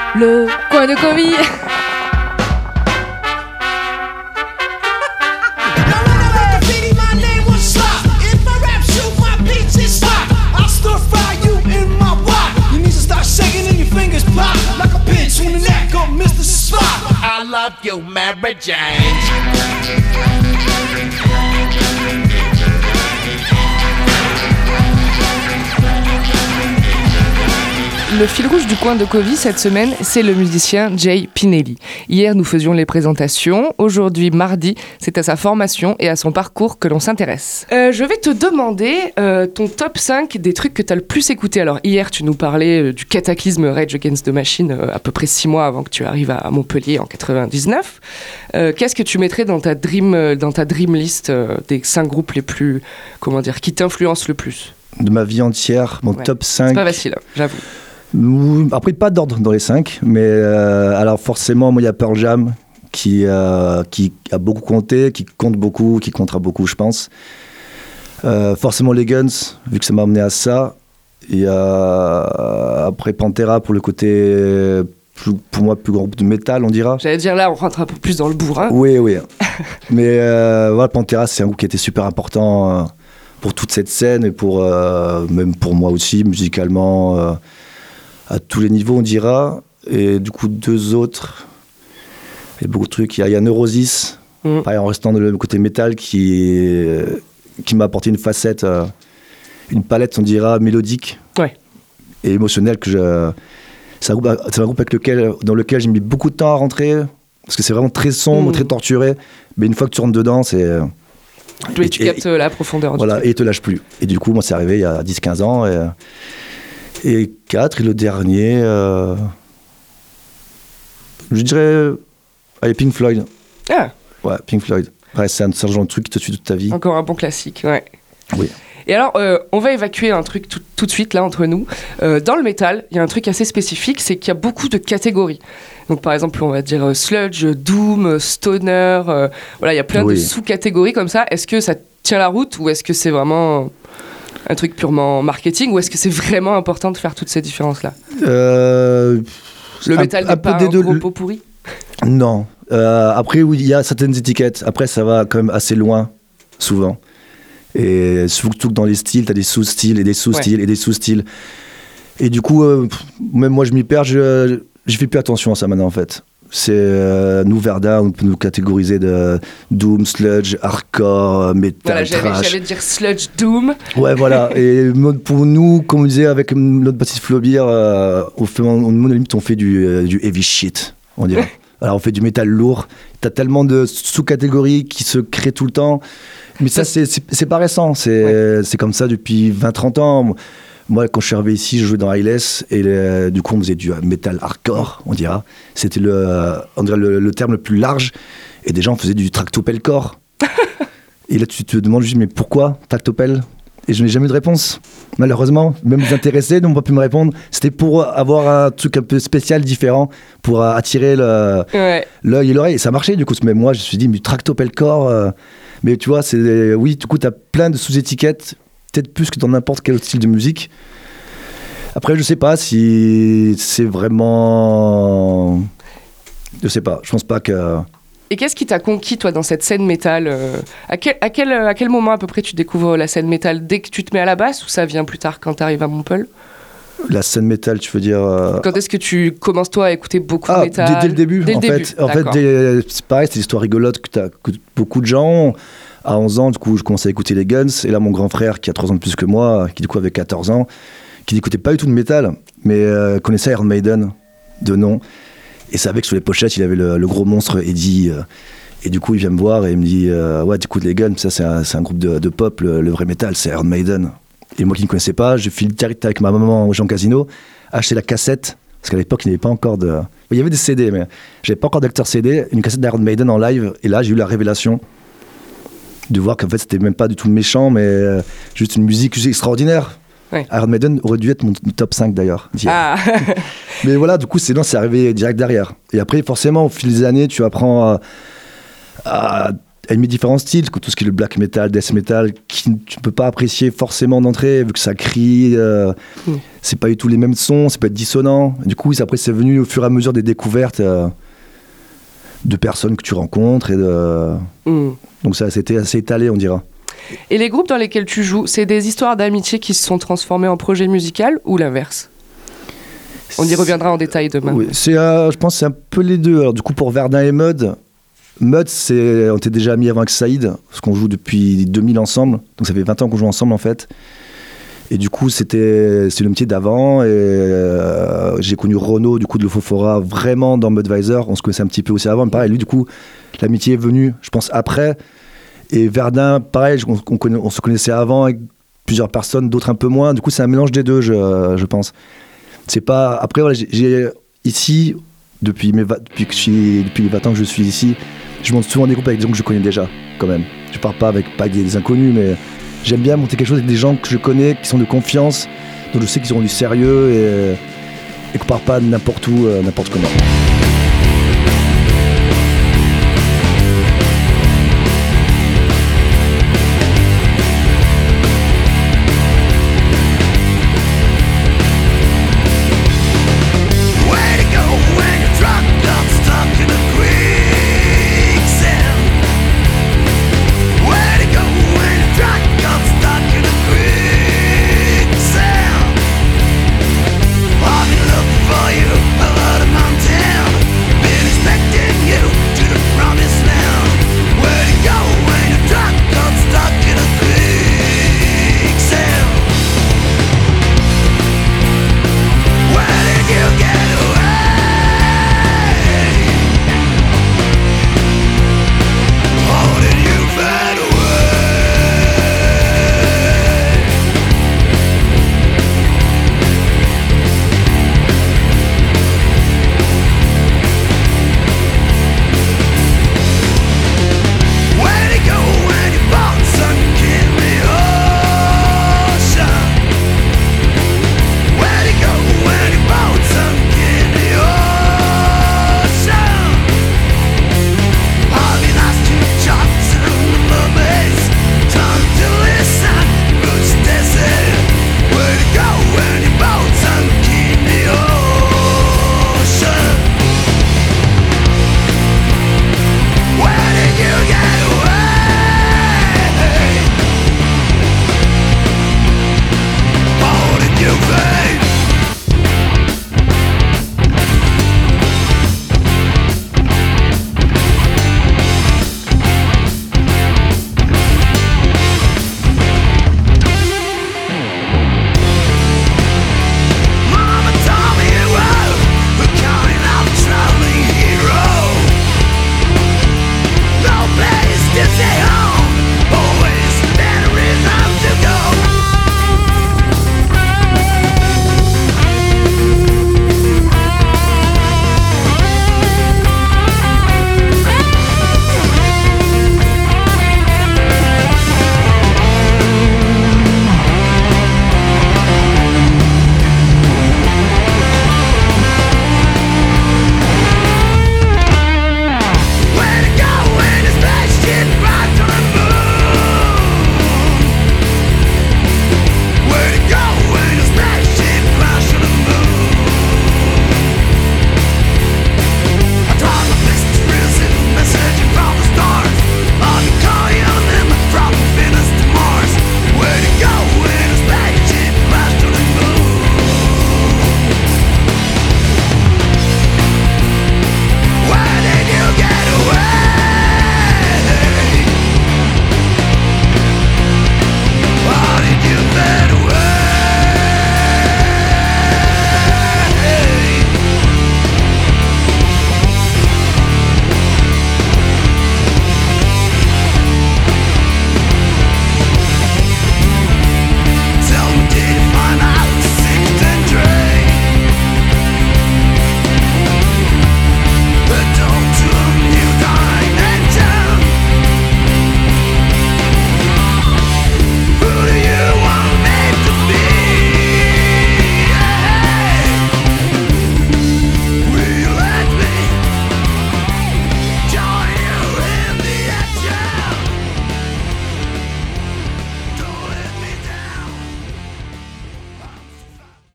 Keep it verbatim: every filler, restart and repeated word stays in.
Le coin de Covid. I love you, Mary Jane. Le fil rouge du coin de Covy cette semaine, c'est le musicien Jay Pinelli. Hier, nous faisions les présentations. Aujourd'hui, mardi, c'est à sa formation et à son parcours que l'on s'intéresse. Euh, je vais te demander euh, ton top cinq des trucs que tu as le plus écouté. Alors, hier, tu nous parlais euh, du cataclysme Rage Against the Machine euh, à peu près six mois avant que tu arrives à Montpellier en quatre-vingt-dix-neuf. Euh, qu'est-ce que tu mettrais dans ta dream, euh, dans ta dream list euh, des cinq groupes les plus, comment dire, qui t'influencent le plus? De ma vie entière, mon ouais. top cinq. C'est pas facile, hein, j'avoue. Après, pas d'ordre dans les cinq, mais euh, alors forcément, moi, il y a Pearl Jam qui, euh, qui a beaucoup compté, qui compte beaucoup, qui comptera beaucoup, je pense. Euh, forcément, les Guns, vu que ça m'a amené à ça. Il y a après Pantera pour le côté, plus, pour moi, plus grand groupe de métal, on dira. J'allais dire là, on rentre un peu plus dans le bourrin. Oui, oui. Mais euh, voilà, Pantera, c'est un groupe qui était super important euh, pour toute cette scène et pour, euh, même pour moi aussi, musicalement. Euh, à tous les niveaux, on dira. Et du coup, deux autres, il y a beaucoup de trucs. Il y a, il y a Neurosis, mmh. pareil, en restant dans le côté métal, qui, qui m'a apporté une facette, euh, une palette, on dira, mélodique ouais. et émotionnelle. Que je, c'est, un groupe, c'est un groupe avec lequel, dans lequel j'ai mis beaucoup de temps à rentrer, parce que c'est vraiment très sombre, mmh. très torturé. Mais une fois que tu rentres dedans, c'est... Oui, et tu captes et, la profondeur. Voilà, du et il te lâche plus. Et du coup, moi, c'est arrivé il y a dix quinze ans. Et, Et quatre, et le dernier, euh, je dirais, allez, Pink Floyd. Ah. Ouais, Pink Floyd. Ouais, c'est un, c'est un genre de truc qui te suit toute ta vie. Encore un bon classique, ouais. Oui. Et alors, euh, on va évacuer un truc tout, tout de suite, là, entre nous. Euh, dans le métal, il y a un truc assez spécifique, c'est qu'il y a beaucoup de catégories. Donc, par exemple, on va dire euh, sludge, doom, stoner, euh, voilà, il y a plein oui. de sous-catégories comme ça. Est-ce que ça tient la route ou est-ce que c'est vraiment... un truc purement marketing, ou est-ce que c'est vraiment important de faire toutes ces différences-là? euh, Le métal un, n'est un pas un deux, gros le... pot pourri? Non. Euh, après, oui, il y a certaines étiquettes. Après, ça va quand même assez loin, souvent. Et surtout que dans les styles, tu as des sous-styles et des sous-styles ouais. et des sous-styles. Et du coup, euh, même moi, je m'y perds. Je ne fais plus attention à ça maintenant, en fait. C'est euh, nous, Verda, on peut nous catégoriser de doom, sludge, hardcore, metal, voilà, j'allais, trash. J'allais dire sludge, doom. Ouais, voilà. Et pour nous, comme on disait avec notre bassiste Flobir, euh, on fait, on, on, limite, on fait du, euh, du heavy shit, on dirait. Alors, on fait du métal lourd. T'as tellement de sous-catégories qui se créent tout le temps. Mais ça, c'est, c'est, c'est pas récent. C'est, ouais. c'est comme ça depuis vingt trente ans. Moi, quand je suis arrivé ici, je jouais dans Eyeless et le, du coup, on faisait du metal hardcore, on dira. C'était le, on dirait le, le terme le plus large. Et déjà, on faisait du tractopelcore. Et là, tu te demandes juste, mais pourquoi tractopelle? Et je n'ai jamais eu de réponse, malheureusement. Même les intéressés n'ont pas pu me répondre. C'était pour avoir un truc un peu spécial, différent, pour attirer le, ouais. l'œil et l'oreille. Et ça marchait, du coup. Même moi, je me suis dit, mais tractopelcore. Euh... Mais tu vois, c'est, oui, du coup, tu as plein de sous-étiquettes. Peut-être plus que dans n'importe quel autre style de musique. Après, je sais pas si c'est vraiment... Je sais pas, je pense pas que... Et qu'est-ce qui t'a conquis, toi, dans cette scène métal euh, à, quel, à, quel, à quel moment, à peu près, tu découvres la scène métal? Dès que tu te mets à la basse, ou ça vient plus tard, quand t'arrives à Montpellier? La scène métal, tu veux dire... Euh... Quand est-ce que tu commences, toi, à écouter beaucoup ah, de métal? Dès, dès le début, dès en le fait. Début. En fait dès, c'est pareil, c'est l'histoire rigolote que, t'as, que beaucoup de gens ont. À onze ans, du coup, je commençais à écouter les Guns. Et là, mon grand frère, qui a trois ans de plus que moi, qui du coup avait quatorze ans, qui n'écoutait pas du tout de métal, mais euh, connaissait Iron Maiden de nom. Et savait que sur les pochettes, il avait le, le gros monstre Eddie. Euh, et du coup, il vient me voir et il me dit euh, ouais, t'écoutes les Guns, ça c'est un, c'est un groupe de, de pop, le, le vrai métal, c'est Iron Maiden. Et moi qui ne connaissais pas, je file direct avec ma maman au Jean Casino, acheter la cassette. Parce qu'à l'époque, il n'y avait pas encore de... Il y avait des C D, mais j'avais pas encore d'acteur C D. Une cassette d'Iron Maiden en live. Et là, j'ai eu la révélation de voir qu'en fait, c'était même pas du tout méchant, mais euh, juste une musique extraordinaire. Ouais. Iron Maiden aurait dû être mon top cinq d'ailleurs. Ah. Mais voilà, du coup, c'est, non, c'est arrivé direct derrière. Et après, forcément, au fil des années, tu apprends à, à elle met différents styles, tout ce qui est le black metal, death metal, qui tu peux pas apprécier forcément d'entrée, vu que ça crie, euh, mm. c'est pas du tout les mêmes sons, ça peut être dissonant. Du coup, après, c'est venu au fur et à mesure des découvertes euh, de personnes que tu rencontres. Et de... mm. Donc ça, c'était assez étalé, on dira. Et les groupes dans lesquels tu joues, c'est des histoires d'amitié qui se sont transformées en projet musical ou l'inverse ? On y reviendra en détail demain. Oui, c'est, euh, je pense que c'est un peu les deux. Alors, du coup, pour Verdun et Mud, Mud, c'est, on était déjà amis avant avec Saïd, parce qu'on joue depuis deux mille ensemble. Donc ça fait vingt ans qu'on joue ensemble, en fait. Et du coup, c'était, c'est le métier d'avant. Et euh, j'ai connu Renaud, du coup, de l'Ofofora, vraiment dans Mudvisor. On se connaissait un petit peu aussi avant. Mais pareil, lui, du coup, l'amitié est venue, je pense, après. Et Verdun, pareil, on, on, connaît, on se connaissait avant avec plusieurs personnes, d'autres un peu moins. Du coup, c'est un mélange des deux, je, je pense. C'est pas... Après, voilà, j'ai, j'ai ici, depuis, mes va... depuis, que je suis... depuis les vingt ans que je suis ici, je monte souvent des groupes avec des gens que je connais déjà, quand même. Je pars pas avec pas des, des inconnus, mais j'aime bien monter quelque chose avec des gens que je connais, qui sont de confiance, dont je sais qu'ils auront du sérieux et, et qu'on part pas n'importe où, euh, n'importe comment.